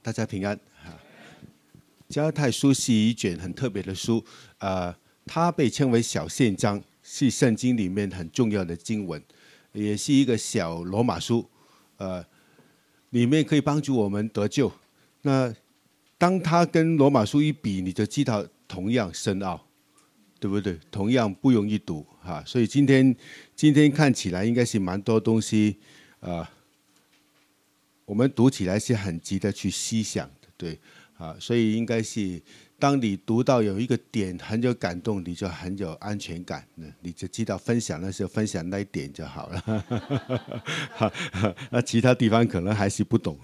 大家平安。加拉太书是一卷很特别的书，它被称为小宪章，是圣经里面很重要的经文，也是一个小罗马书，里面可以帮助我们得救。那当它跟罗马书一比，你就知道同样深奥，对不对？同样不容易读哈，所以今天看起来应该是蛮多东西，我们读起来是很值得去思想的，对啊，所以应该是当你读到有一个点很有感动，你就很有安全感，你就知道分享的时候分享那一点就好了。那其他地方可能还是不懂。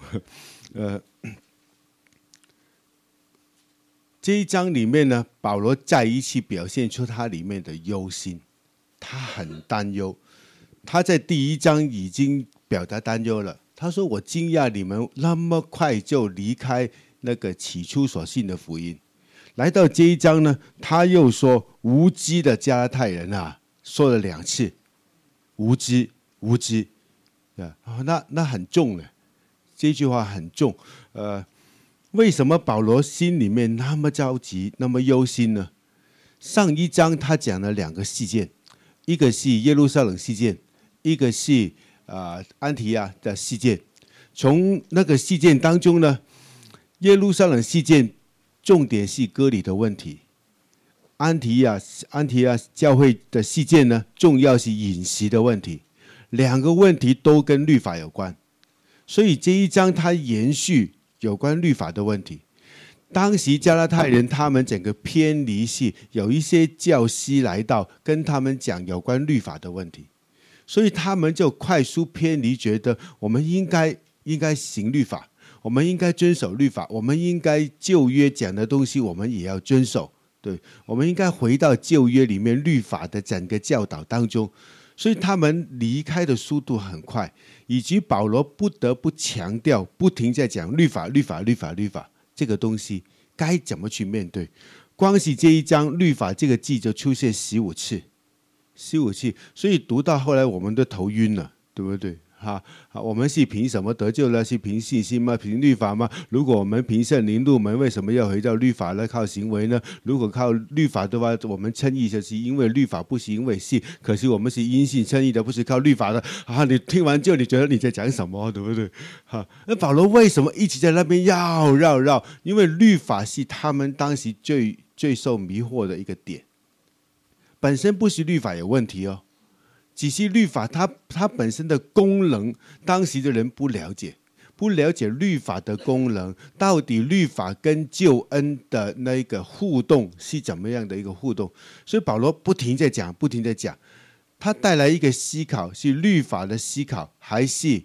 这一章里面呢，保罗再一次表现出他里面的忧心，他很担忧。他在第一章已经表达担忧了，他说：“我惊讶你们那么快就离开那个起初所信的福音。”来到这一章呢，他又说：“无知的加拉太人啊！”说了2次，无知，无知，那很重了，这句话很重。为什么保罗心里面那么着急，那么忧心呢？上一章他讲了2个事件，一个是耶路撒冷事件，一个是安提亚的事件。从那个事件当中呢，耶路撒冷事件重点是割礼的问题，安提亚教会的事件呢，重要是饮食的问题，2个问题都跟律法有关，所以这一章他延续有关律法的问题。当时加拉太人他们整个偏离是有一些教师来到跟他们讲有关律法的问题，所以他们就快速偏离，觉得我们应该行律法，我们应该遵守律法，我们应该旧约讲的东西我们也要遵守，对，我们应该回到旧约里面律法的整个教导当中。所以他们离开的速度很快，以及保罗不得不强调，不停在讲律法这个东西该怎么去面对。光是这一章律法这个字就出现15次，所以读到后来我们都头晕了，对不对？我们是凭什么得救呢？是凭信心吗？凭律法吗？如果我们凭圣灵入门，为什么要回到律法呢？靠行为呢？如果靠律法的话，我们称义就是因为律法，不是因为信。可是我们是因信称义的，不是靠律法的。你听完就你觉得你在讲什么，对不对？那保罗为什么一直在那边绕？因为律法是他们当时最受迷惑的一个点。本身不是律法有问题哦，只是律法它本身的功能，当时的人不了解律法的功能，到底律法跟救恩的那个互动是怎么样的一个互动。所以保罗不停在讲，他带来一个思考，是律法的思考，还是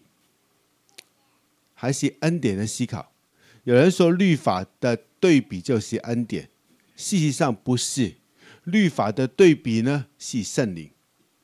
恩典的思考。有人说律法的对比就是恩典，事实上不是，律法的对比呢是圣灵，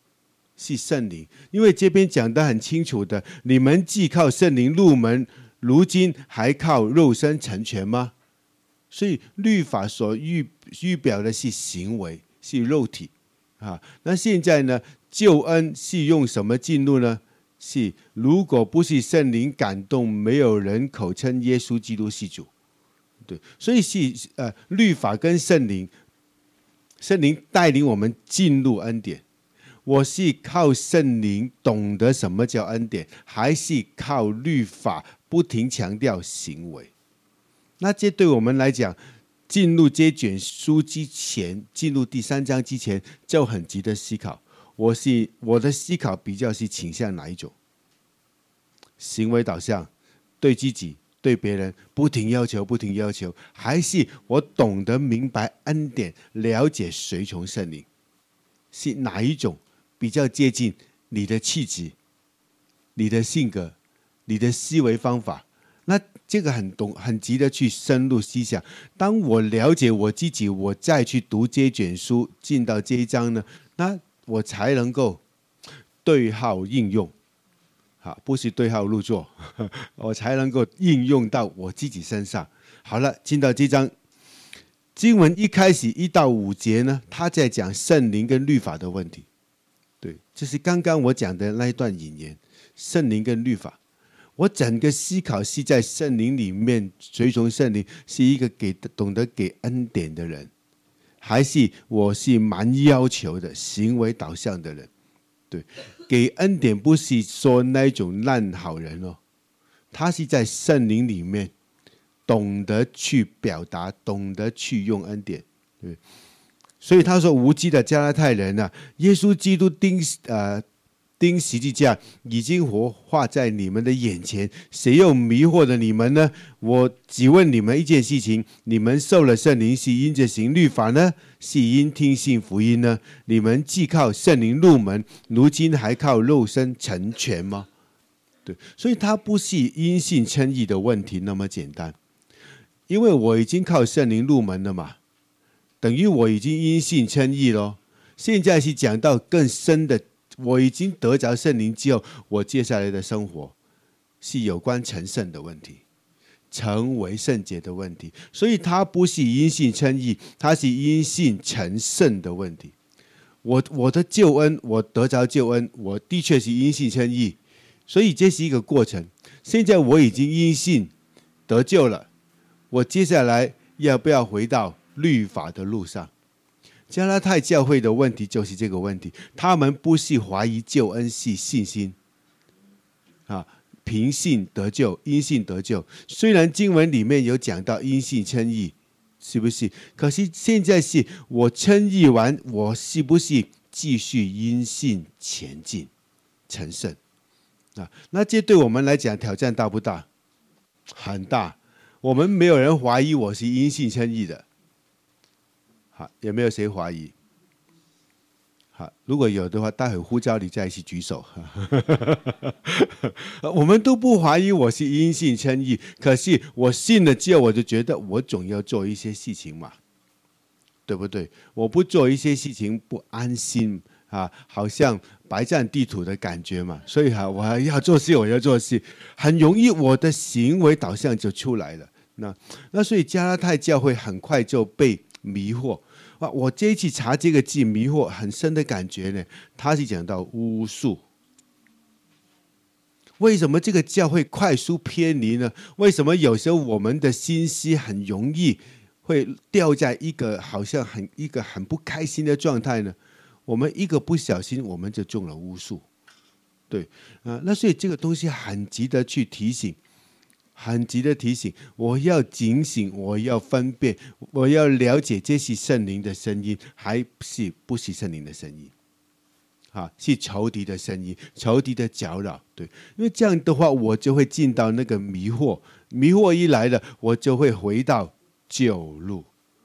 因为这边讲得很清楚的，你们既靠圣灵入门，如今还靠肉身成全吗？所以律法所预表的是行为，是肉体那现在呢，救恩是用什么进入呢？是如果不是圣灵感动，没有人口称耶稣基督是主，对，所以是律法跟圣灵带领我们进入恩典。我是靠圣灵懂得什么叫恩典，还是靠律法不停强调行为？那这对我们来讲，进入这卷书之前，进入第3章之前，就很值得思考。我的思考比较是倾向哪一种？行为导向，对自己对别人不停要求，还是我懂得明白恩典，了解随从圣灵？是哪一种比较接近你的气质、你的性格、你的思维方法？那这个很值得去深入思想。当我了解我自己，我再去读这卷书，进到这一章呢，那我才能够对号应用，不是对号入座，我才能够应用到我自己身上。好了，进到这章经文一开始1到5节呢，他在讲圣灵跟律法的问题。对，这是刚刚我讲的那一段引言，圣灵跟律法。 我整个思考是在圣灵里面，随从圣灵，是一个懂得给恩典的人，还是我是蛮要求的行为导向的人？对，给恩典不是说那种烂好人哦，他是在圣灵里面懂得去表达，懂得去用恩典。对，所以他说无知的加拉太人啊，耶稣基督钉十字架已经活化在你们的眼前，谁又迷惑了你们呢？我只问你们一件事情：你们受了圣灵是因着行律法呢，是因听信福音呢？你们既靠圣灵入门，如今还靠肉身成全吗？对，所以它不是因信称义的问题那么简单，因为我已经靠圣灵入门了嘛，等于我已经因信称义咯。现在是讲到更深的，我已经得着圣灵之后，我接下来的生活是有关成圣的问题，成为圣洁的问题。所以它不是因信称义，它是因信成圣的问题。我的救恩，我得着救恩，我的确是因信称义，所以这是一个过程。现在我已经因信得救了，我接下来要不要回到律法的路上？加拉太教会的问题就是这个问题，他们不是怀疑救恩，是信心啊，凭信得救，因信得救。虽然经文里面有讲到因信称义，是不是？可是现在是我称义完，我是不是继续因信前进成圣啊？那这对我们来讲挑战大不大？很大。我们没有人怀疑我是因信称义的。好，有没有谁怀疑？好，如果有的话，待会呼召你再一起举手。我们都不怀疑我是因信称义，可是我信了之后，我就觉得我总要做一些事情嘛，对不对？我不做一些事情不安心啊，好像白占地土的感觉嘛。所以我还要做事，我要做事，很容易我的行为导向就出来了。那所以加拉太教会很快就被迷惑。我这一次查这个字，迷惑很深的感觉呢。他是讲到巫术，为什么这个教会快速偏离呢？为什么有时候我们的心思很容易会掉在一个好像一个很不开心的状态呢？我们一个不小心，我们就中了巫术。对那所以这个东西很值得去提醒。很值得提醒，我要警醒，我要分辨，我要了解这是圣灵的声音，还是不是圣灵的声音？是仇敌的声音，仇敌的搅扰。对，因为这样的话，我就会进到那个迷惑，迷惑一来了，我就会回到旧路。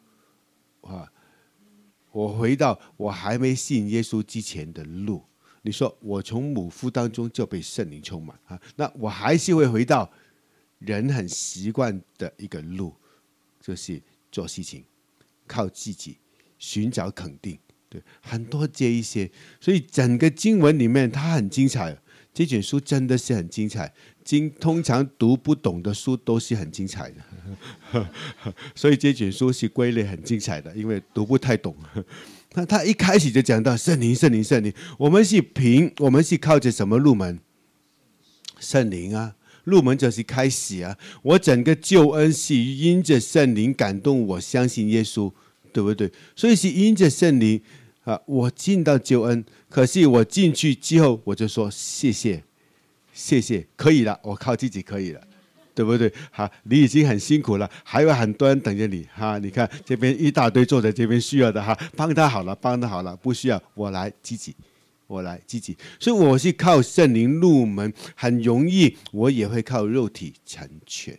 我回到我还没信耶稣之前的路。你说我从母腹当中就被圣灵充满那我还是会回到人很习惯的一个路，就是做事情，靠自己，寻找肯定，对，很多这一些，所以整个经文里面它很精彩，这卷书真的是很精彩。通常读不懂的书都是很精彩的，所以这卷书是归类很精彩的，因为读不太懂。那他一开始就讲到圣灵，圣灵，圣灵，我们是靠着什么入门？圣灵啊。入门就是开始啊！我整个救恩是因着圣灵感动我相信耶稣，对不对？所以是因着圣灵我进到救恩。可是我进去之后，我就说谢谢，谢谢，可以了，我靠自己可以了，对不对？你已经很辛苦了，还有很多人等着你你看这边一大堆坐在这边需要的帮他好了，帮他好了，不需要我来自己。所以我是靠圣灵入门，很容易我也会靠肉体成全。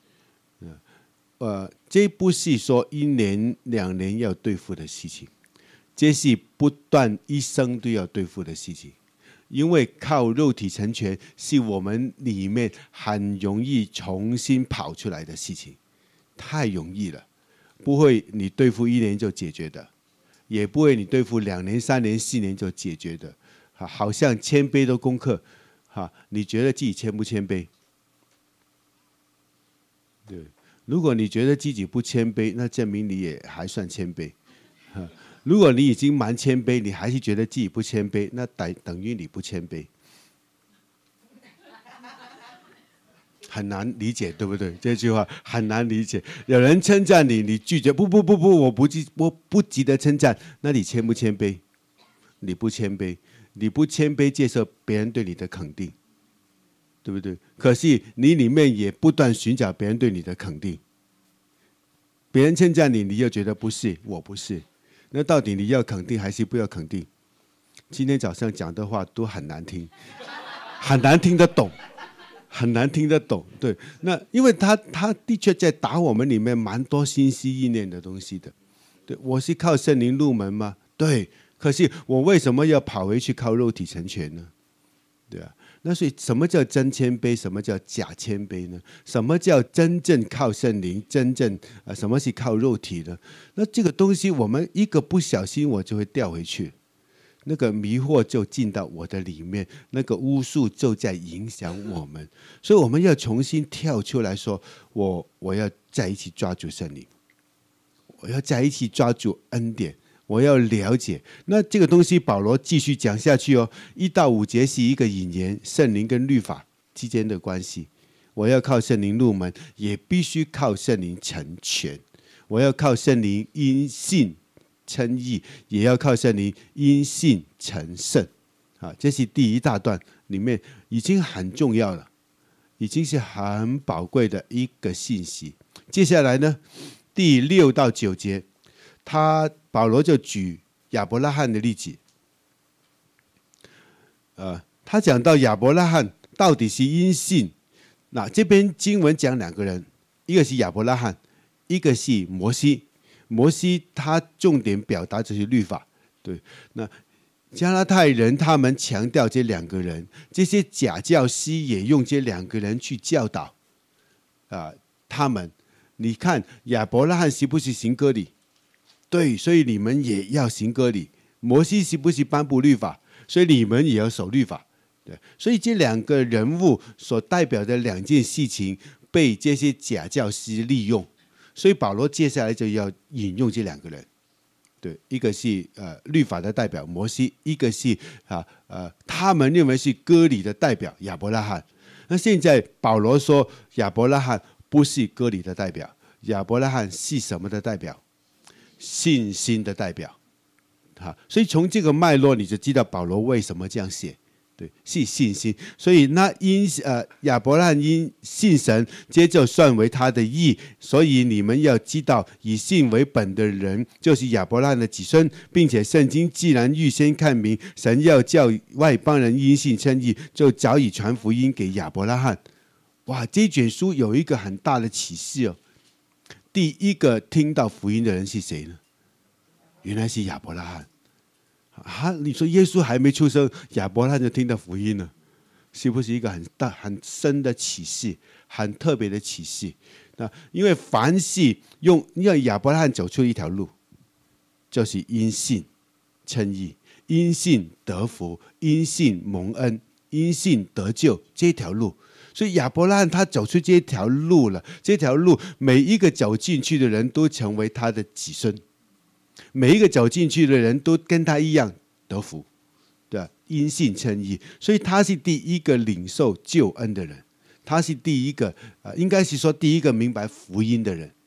这不是说1年2年要对付的事情，这是不断一生都要对付的事情。因为靠肉体成全是我们里面很容易重新跑出来的事情，太容易了，不会你对付1年就解决的，也不会你对付2年3年4年就解决的。好像谦卑的功课你觉得自己谦不谦卑？对，如果你觉得自己不谦卑，那证明你也还算谦卑。如果你已经蛮谦卑，你还是觉得自己不谦卑，那等于你不谦卑。 很难理解，对不对？这句话很难理解。有人称赞你，你拒绝，不，我不值得称赞。那你谦不谦卑？你不谦卑，你不谦卑接受别人对你的肯定，对不对？可是你里面也不断寻找别人对你的肯定。别人称赞你，你又觉得不是，我不是。那到底你要肯定还是不要肯定？今天早上讲的话都很难听，很难听得懂。很难听得懂，对，那因为他的确在打我们里面蛮多心思意念的东西的，对，我是靠圣灵入门吗？对，可是我为什么要跑回去靠肉体成全呢？对啊，那所以什么叫真谦卑？什么叫假谦卑呢？什么叫真正靠圣灵？真正什么是靠肉体呢？那这个东西我们一个不小心我就会掉回去。那个迷惑就进到我的里面，那个巫术就在影响我们，所以我们要重新跳出来说，我要在一起抓住圣灵，我要在一起抓住恩典，我要了解。那这个东西保罗继续讲下去哦，1到5节是一个引言，圣灵跟律法之间的关系。我要靠圣灵入门，也必须靠圣灵成全。我要靠圣灵因信称义，也要靠圣灵因信成圣。这是第1大段里面已经很重要了，已经是很宝贵的一个信息。接下来呢，第6到9节，保罗就举亚伯拉罕的例子。他讲到亚伯拉罕到底是因信，那这边经文讲2个人，一个是亚伯拉罕，一个是摩西。摩西他重点表达就是律法，对。那加拉太人他们强调这2个人，这些假教师也用这2个人去教导他们。你看亚伯拉罕是不是行割礼？对，所以你们也要行割礼。摩西是不是颁布律法？所以你们也要守律法。对，所以这2个人物所代表的2件事情被这些假教师利用。所以保罗接下来就要引用这2个人，对，一个是律法的代表摩西，一个是他们认为是割礼的代表亚伯拉罕。那现在保罗说亚伯拉罕不是割礼的代表，亚伯拉罕是什么的代表？信心的代表。所以从这个脉络你就知道保罗为什么这样写。对，是信心。所以那亚伯拉罕因信神，接着算为他的义。所以你们要知道，以信为本的人就是亚伯拉罕的子孙，并且圣经既然预先看明，神要叫外邦人因信称义，就早已传福音给亚伯拉罕。哇，这卷书有一个很大的启示哦。第一个听到福音的人是谁呢？原来是亚伯拉罕。你说耶稣还没出生，亚伯拉罕就听到福音了，是不是一个很大很深的启示，很特别的启示？因为凡是让亚伯拉罕走出一条路，就是因信称义，因信得福，因信蒙恩，因信得救这条路。所以亚伯拉罕他走出这条路了，这条路每一个走进去的人都成为他的子孙。每一个走进去的人都跟他一样得福，对，因信称义，所以他是第一个领受救恩的人，他是第一个应该是说第一个明白福音的人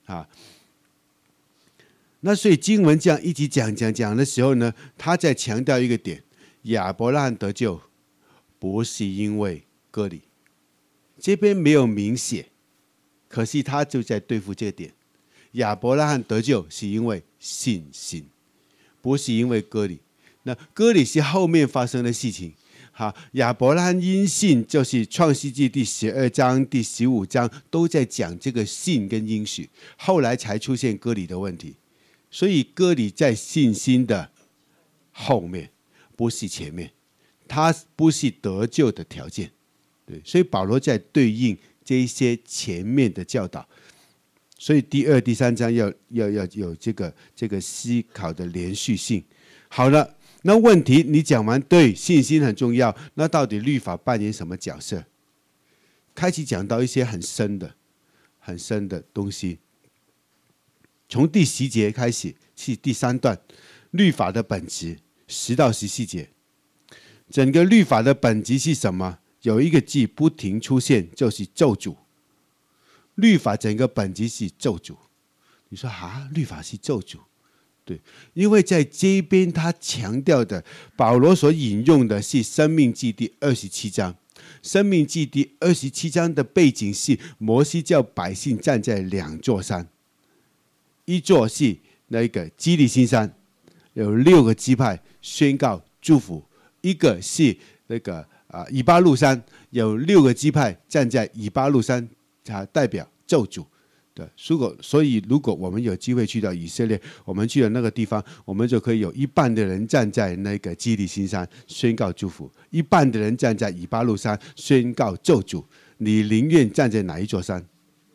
那所以经文这样一直讲的时候呢，他在强调一个点：亚伯拉罕得救不是因为割礼，这边没有明写，可是他就在对付这个点。亚伯拉罕得救是因为信心，不是因为割礼。那割礼是后面发生的事情。亚伯拉罕因信，就是创世纪第12章、第15章都在讲这个信跟应许，后来才出现割礼的问题。所以割礼在信心的后面，不是前面，它不是得救的条件。对，所以保罗在对应这一些前面的教导。所以第2、第3章要有这个思考的连续性。好了，那问题你讲完，对，信心很重要，那到底律法扮演什么角色？开始讲到一些很深的东西。从第10节开始是第3段，律法的本质，10到14节。整个律法的本质是什么？ 有一个字不停出现，就是咒诅。律法整个本质是咒诅。你说律法是咒诅？对，因为在这边他强调的，保罗所引用的是《申命记》第27章。《申命记》第27章的背景是摩西叫百姓站在2座山，一座是那个基利心山，有6个支派宣告祝福；一个是那个以巴路山，有6个支派站在以巴路山，代表咒诅。对，所以如果我们有机会去到以色列，我们去了那个地方，我们就可以有一半的人站在那个基利心山宣告祝福，一半的人站在以巴路山宣告咒诅。你宁愿站在哪一座山？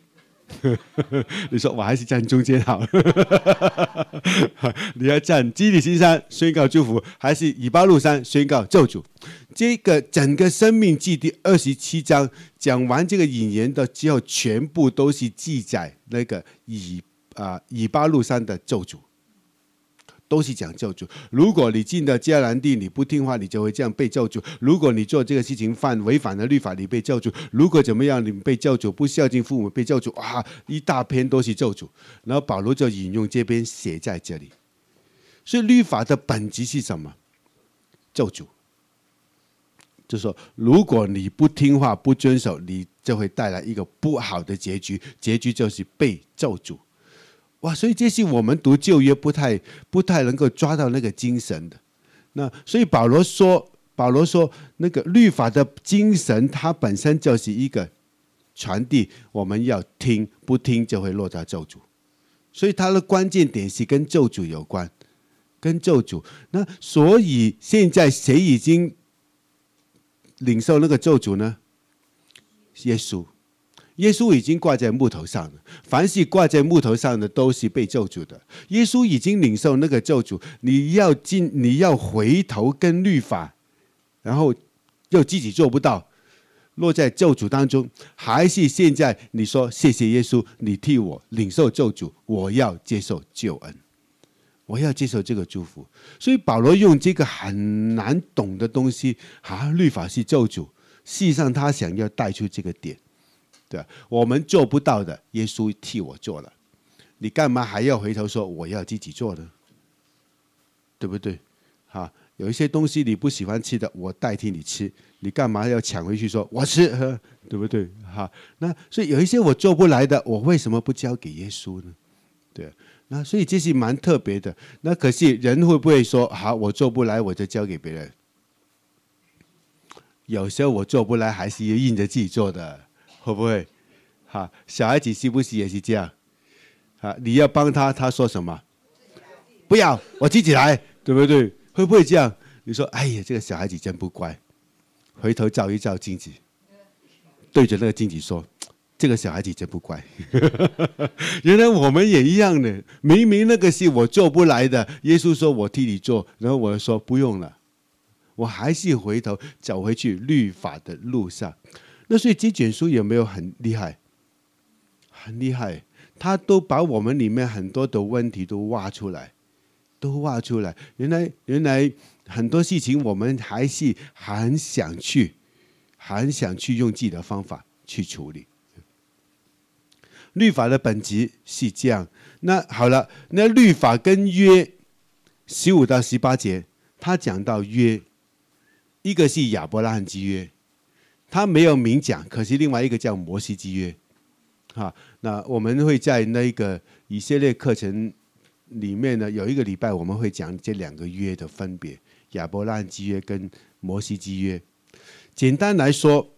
你说我还是站中间好。你要站基利心山宣告祝福，还是以巴路山宣告咒诅？这个整个申命记第27章讲完这个引言的之后，全部都是记载那个以巴路山的咒诅，都是讲咒诅。如果你进了迦南地，你不听话，你就会这样被咒诅；如果你做这个事情违反了律法，你被咒诅；如果怎么样，你被咒诅；不孝敬父母被咒诅。一大篇都是咒诅。然后保罗就引用这边写在这里。所以律法的本质是什么？咒诅。就是说，如果你不听话、不遵守，你就会带来一个不好的结局，结局就是被咒诅。所以这是我们读旧约不太能够抓到那个精神的。那所以保罗说那个律法的精神，它本身就是一个传递，我们要听，不听就会落到咒诅。所以它的关键点是跟咒诅有关，跟咒诅。那所以现在谁已经领受那个咒诅呢？耶稣。耶稣已经挂在木头上了，凡是挂在木头上的都是被咒诅的。耶稣已经领受那个咒诅，你要回头跟律法，然后又自己做不到，落在咒诅当中，还是现在你说谢谢耶稣，你替我领受咒诅，我要接受救恩，我要接受这个祝福。所以保罗用这个很难懂的东西律法是咒诅，事实上他想要带出这个点。对，我们做不到的，耶稣替我做了，你干嘛还要回头说我要自己做呢？对不对？有一些东西你不喜欢吃的，我代替你吃，你干嘛要抢回去说我吃？对不对？那所以有一些我做不来的，我为什么不交给耶稣呢？对，那所以这是蛮特别的。那可是人会不会说我做不来我就交给别人？有时候我做不来还是硬着自己做的。会不会？小孩子是不是也是这样？你要帮他，他说什么？不要，我自己来，对不对？会不会这样？你说，哎呀，这个小孩子真不乖。回头照一照镜子，对着那个镜子说，这个小孩子真不乖。原来我们也一样的，明明那个是我做不来的，耶稣说我替你做，然后我说不用了，我还是回头走回去律法的路上。那所以这卷书有没有很厉害？很厉害，他都把我们里面很多的问题都挖出来。原来很多事情我们还是很想去用自己的方法去处理。律法的本质是这样。那好了，那律法跟约15到18节，他讲到约，一个是亚伯拉罕之约。他没有明讲，可是另外一个叫摩西之约。那我们会在那个以色列课程里面呢，有一个礼拜我们会讲这2个约的分别，亚伯拉罕之约跟摩西之约。简单来说，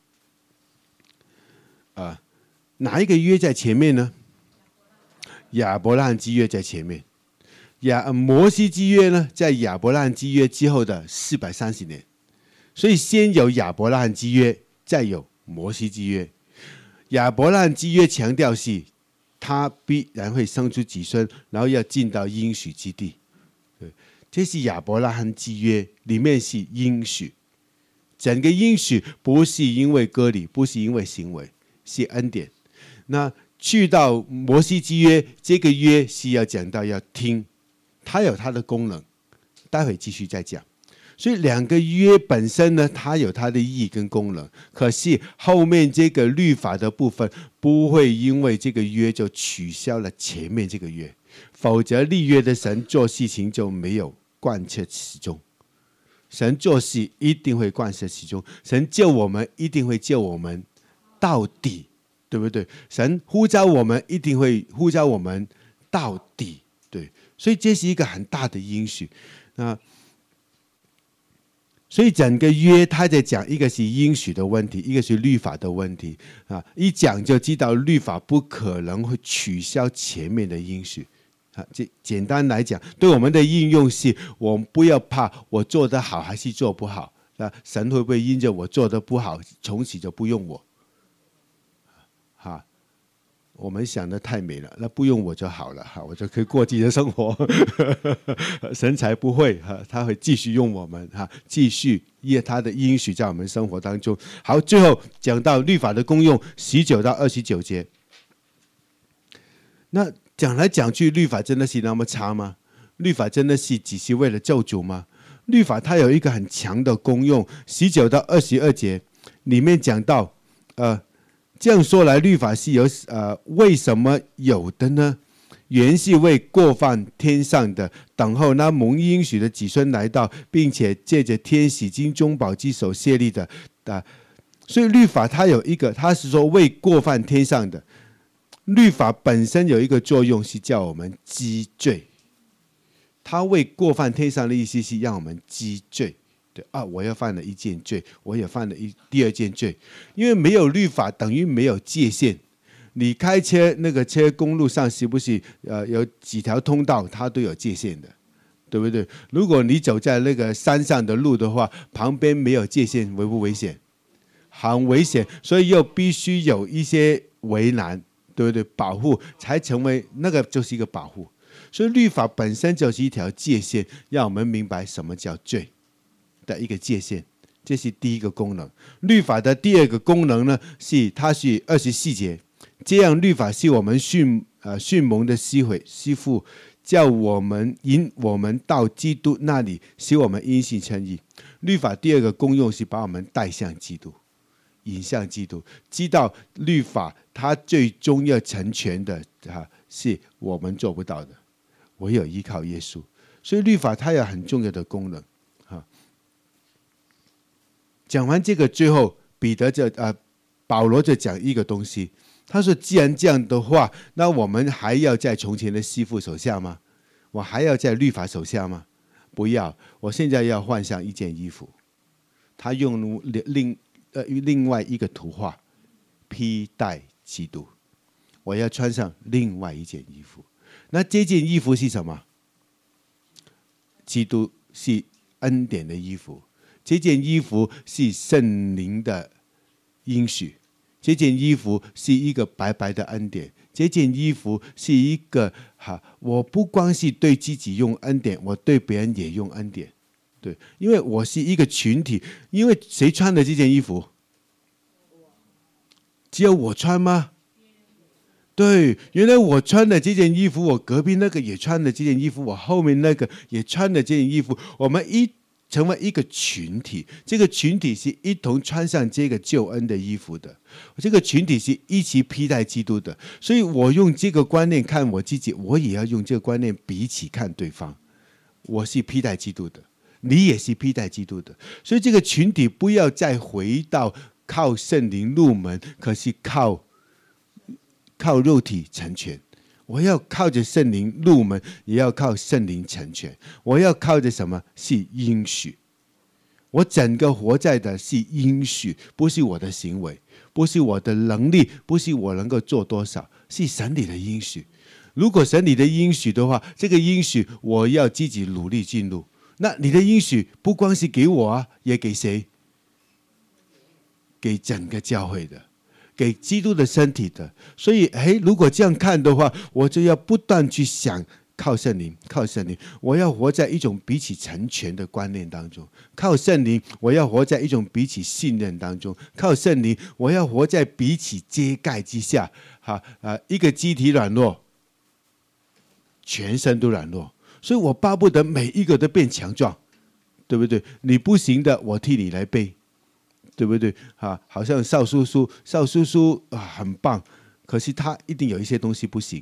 哪一个约在前面呢？亚伯拉罕之约在前面，摩西之约呢，在亚伯拉罕之约之后的430年。所以先有亚伯拉罕之约，再有摩西之约。亚伯拉罕之约强调是他必然会生出子孙，然后要进到应许之地。这是亚伯拉罕之约，里面是应许。整个应许不是因为割礼，不是因为行为，是恩典。那去到摩西之约，这个约是要讲到要听，它有它的功能，待会继续再讲。 所以两个约本身呢，它有它的意义跟功能。可是后面这个律法的部分，不会因为这个约就取消了前面这个约，否则立约的神做事情就没有贯彻始终。神做事一定会贯彻始终，神救我们一定会救我们到底，对不对？神呼召我们一定会呼召我们到底，对。所以这是一个很大的应许啊。所以整个约他在讲，一个是应许的问题，一个是律法的问题啊。一讲就知道律法不可能会取消前面的应许啊。这简单来讲，对我们的应用是，我们不要怕我做得好还是做不好啊。神会不会因着我做得不好，从此就不用我？我们想的太美了，那不用我就好了，我就可以过自己的生活。神才不会，他会继续用我们，继续他的应许在我们生活当中。好，最后讲到律法的功用，19到29节。那讲来讲去，律法真的是那么差吗？律法真的是只是为了救主吗？律法它有一个很强的功用，19到22节里面讲到，这样说来，律法是为什么有的呢？原是为过犯天上的，等候那蒙应许的子孙来到，并且借着天使经中保之手设立的。所以律法它有一个，它是说为过犯天上的。律法本身有一个作用是叫我们积罪，它为过犯天上的意思是让我们积罪。我又犯了一件罪，我也犯了第二件罪，因为没有律法等于没有界限。你开车那个车公路上是不是有几条通道，它都有界限的，对不对？如果你走在那个山上的路的话，旁边没有界限，危不危险？很危险，所以又必须有一些围栏，对不对？保护才成为那个就是一个保护。所以律法本身就是一条界限，让我们明白什么叫罪的一个界限，这是第一个功能。律法的第二个功能呢，它是24节，这样律法是我们训蒙的师傅，叫我们引我们到基督那里，使我们因信称义。律法第二个功用是把我们带向基督，引向基督。知道律法它最终要成全的是我们做不到的，唯有依靠耶稣。所以律法它有很重要的功能。讲完这个，最后保罗就讲一个东西，他说：“既然这样的话，那我们还要在从前的师傅手下吗？我还要在律法手下吗？不要，我现在要换上一件衣服。”他用另外一个图画披戴基督，我要穿上另外一件衣服。那这件衣服是什么？基督是恩典的衣服。这件衣服是圣灵的应许，这件衣服是一个白白的恩典，这件衣服是一个我不光是对自己用恩典，我对别人也用恩典。对，因为我是一个群体，因为谁穿的这件衣服？只有我穿吗？对，原来我穿的这件衣服，我隔壁那个也穿的这件衣服，我后面那个也穿的这件衣服，我们成为一个群体，这个群体是一同穿上这个救恩的衣服的，这个群体是一起披戴基督的。所以我用这个观念看我自己，我也要用这个观念彼此看对方。我是披戴基督的，你也是披戴基督的，所以这个群体不要再回到靠圣灵入门，可是靠肉体成全。我要靠着圣灵入门，也要靠圣灵成全。我要靠着什么？是应许。我整个活在的是应许，不是我的行为，不是我的能力，不是我能够做多少，是神里的应许。如果神里的应许的话，这个应许我要自己努力进入。那你的应许不光是给我也给谁？给整个教会的，给基督的身体的。所以如果这样看的话，我就要不断去想靠圣灵，靠圣灵，我要活在一种彼此成全的观念当中。靠圣灵，我要活在一种彼此信任当中。靠圣灵，我要活在彼此遮盖之下。一个肢体软弱，全身都软弱，所以我巴不得每一个都变强壮， 对不对？你不行的，我替你来背，对不对？好像邵叔叔很棒，可是他一定有一些东西不行，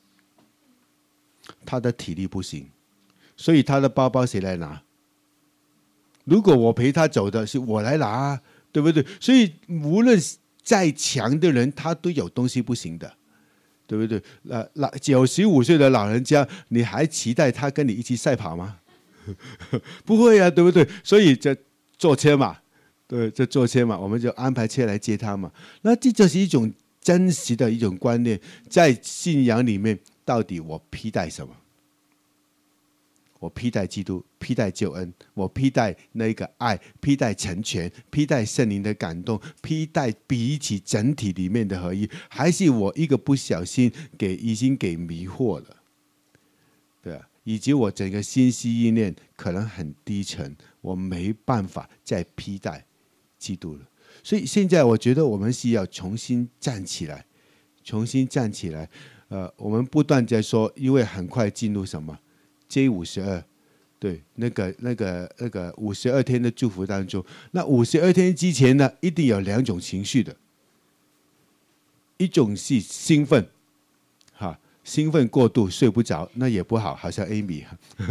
他的体力不行，所以他的包包谁来拿？如果我陪他走的是我来拿，对不对？所以无论再强的人，他都有东西不行的，对不对？95岁的老人家，你还期待他跟你一起赛跑吗？不会啊，对不对？所以这坐车嘛，对，这坐车嘛，我们就安排车来接他嘛。那这就是一种真实的一种观念，在信仰里面，到底我披戴什么？我披戴基督，披戴救恩，我披戴那个爱，披戴成全，披戴圣灵的感动，披戴彼此整体里面的合一，还是我一个不小心已经给迷惑了？对啊，以及我整个心思意念可能很低沉，我没办法再披戴基督了。所以现在我觉得我们是要重新站起来，重新站起来。我们不断在说，因为很快进入什么？ J52， 对，那个52天的祝福当中，那52天之前呢，一定有2种情绪的，一种是兴奋，兴奋过度睡不着，那也不好，好像 Amy，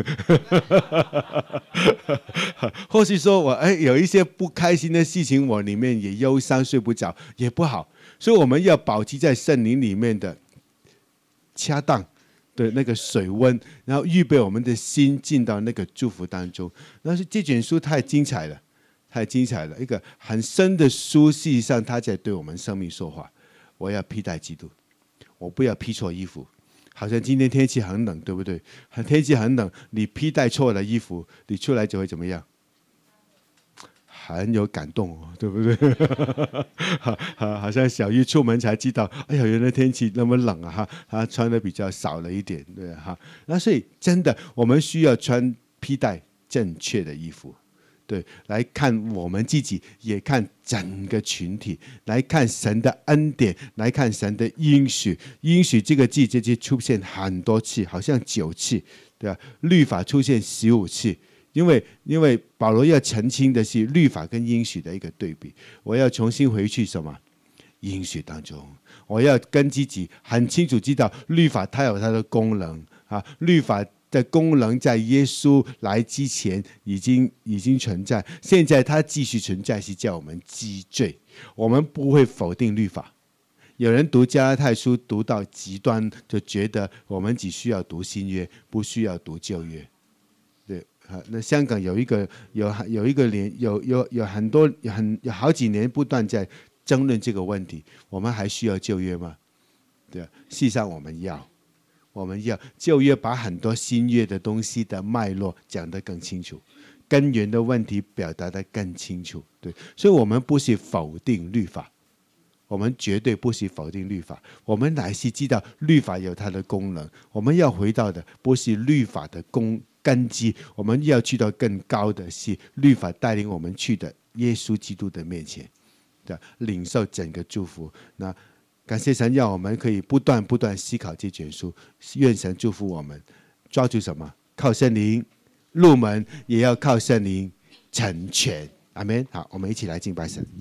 或是说我有一些不开心的事情，我里面也忧伤睡不着，也不好，所以我们要保持在圣灵里面的恰当。的那个水温，然后预备我们的心进到那个祝福当中。但是这卷书太精彩了，太精彩了，一个很深的书，事实上它在对我们生命说话。我要披戴基督，我不要披错衣服。好像今天天气很冷，对不对？天气很冷，你披戴错了衣服，你出来就会怎么样？很有感动哦，对不对？好像小玉出门才知道，哎呀，原来天气那么冷啊！他穿的比较少了一点，对哈。那所以真的，我们需要披戴正确的衣服，对，来看我们自己，也看整个群体，来看神的恩典，来看神的应许。应许这个字这就出现很多次，好像9次，对吧？律法出现15次。因为保罗要澄清的是律法跟应许的一个对比，我要重新回去什么应许当中，我要跟自己很清楚知道律法它有它的功能啊，律法的功能在耶稣来之前已经存在，现在它继续存在，是叫我们知罪。我们不会否定律法。有人读加拉太书读到极端，就觉得我们只需要读新约，不需要读旧约。那香港有好几年不断在争论这个问题，我们还需要旧约吗？对，事实上我们要旧约把很多新约的东西的脉络讲得更清楚，根源的问题表达得更清楚。对，所以我们不是否定律法，我们绝对不是否定律法，我们乃是知道律法有它的功能。我们要回到的不是律法的根基，我们要去到更高的是律法带领我们去的耶稣基督的面前，领受整个祝福。那感谢神，让我们可以不断思考这卷书。愿神祝福我们，抓住什么？靠圣灵入门，也要靠圣灵成全。阿们。好，我们一起来敬拜神。